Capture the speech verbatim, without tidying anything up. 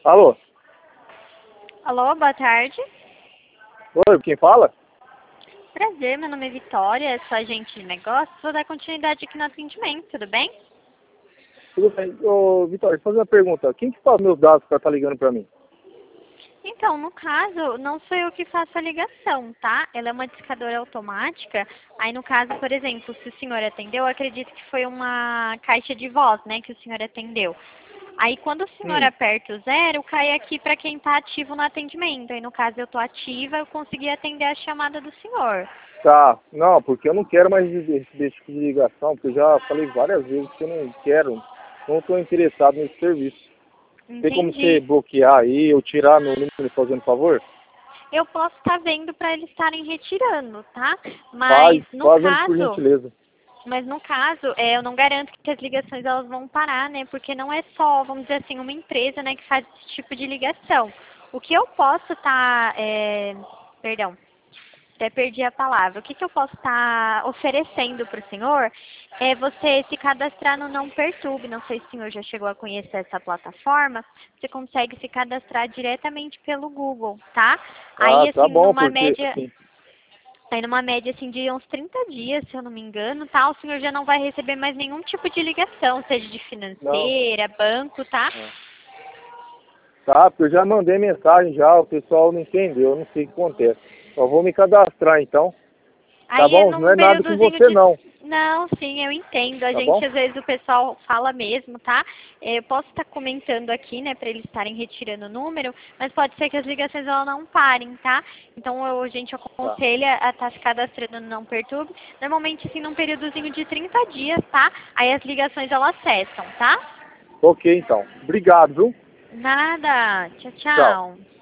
Alô? Alô, boa tarde. Oi, quem fala? Prazer, meu nome é Vitória, sou agente de negócios. Vou dar continuidade aqui no atendimento, tudo bem? Tudo bem. Ô, Vitória, deixa eu fazer uma pergunta. Quem que faz meus dados para estar ligando para mim? Então, no caso, não sou eu que faço a ligação, tá? Ela é uma discadora automática. Aí, no caso, por exemplo, se o senhor atendeu, eu acredito que foi uma caixa de voz, né, que o senhor atendeu. Aí, quando o senhor Hum. aperta o zero, cai aqui para quem está ativo no atendimento. Aí, no caso, eu estou ativa, eu consegui atender a chamada do senhor. Tá. Não, porque eu não quero mais receber esse tipo de ligação, porque eu já falei várias vezes que eu não quero, não estou interessado nesse serviço. Tem como você Entendi. bloquear aí ou tirar meu número fazendo favor? Eu posso estar vendo para eles estarem retirando, tá? Mas Faz, no fazendo por caso, gentileza. mas no caso, é, eu não garanto que as ligações elas vão parar, né? Porque não é só, vamos dizer assim, uma empresa, né, que faz esse tipo de ligação. O que eu posso estar, é, perdão, até perdi a palavra. O que, que eu posso estar oferecendo para o senhor é você se cadastrar no Não Perturbe. Não sei se o senhor já chegou a conhecer essa plataforma. Você consegue se cadastrar diretamente pelo Google, tá? Ah, Aí, tá assim, bom, numa porque, média, assim, aí numa média assim, de uns trinta dias, se eu não me engano, tá? O senhor já não vai receber mais nenhum tipo de ligação, seja de não. financeira, banco, tá? É. Tá, porque eu já mandei mensagem já, o pessoal não entendeu, eu não sei o que acontece. Só vou me cadastrar então. Tá Aí é bom? Não num é nada com períodozinho você de... não, Não, sim, eu entendo. A tá bom? gente, às vezes, o pessoal fala mesmo, tá? É, Eu posso estar comentando aqui, né, para eles estarem retirando o número, mas pode ser que as ligações elas não parem, tá? Então, eu- a gente Tá. aconselha a estar se cadastrando no Não Perturbe. Normalmente, assim, num períodozinho de trinta dias, tá? Aí as ligações, elas cessam, tá? Ok então. Obrigado, viu? Nada. Tchau, Tchau. tchau.